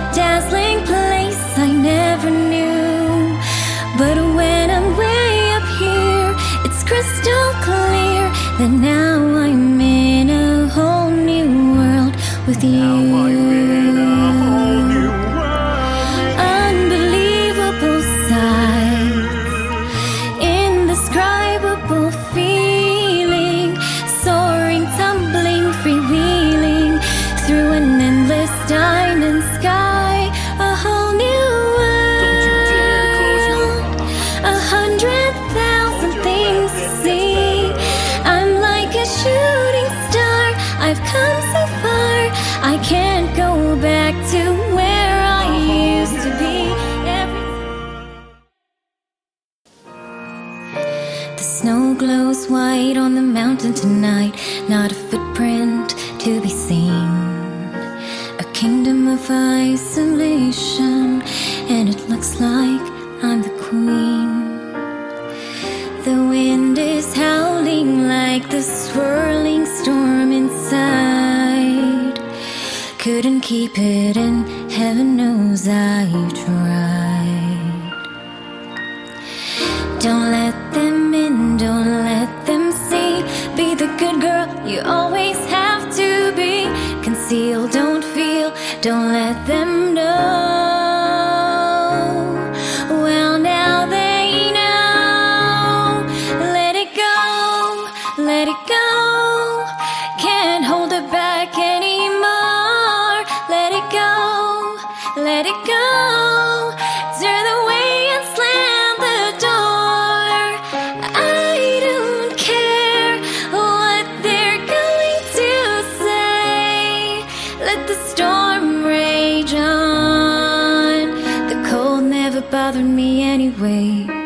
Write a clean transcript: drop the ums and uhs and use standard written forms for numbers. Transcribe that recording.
dazzling place I never knew. But when I'm way up here, it's crystal clear that now I'm in a whole new world with you. Unbelievable sights, indescribable feeling, soaring, tumbling, freewheeling through an endless diamond sky. A whole new world, 100,000 things to see. I'm like a shooting star, I've come so far, I can't go back to where I used to be. The snow glows white on the mountain tonight, not a footprint to be seen. A kingdom of isolation, and it looks like I'm the queen. The wind is howling like the swirling storm inside. Couldn't keep it in, heaven knows I tried. Don't let them in, don't let them see. Be the good girl you always have to be. Conceal, don't feel, don't let them know. Well, now they know. Let it go, let it go. Can't hold it back anymore. Let it go, let it go. Turn away and slam the door. I don't care what they're going to say. Let the storm rage on. The cold never bothered me anyway.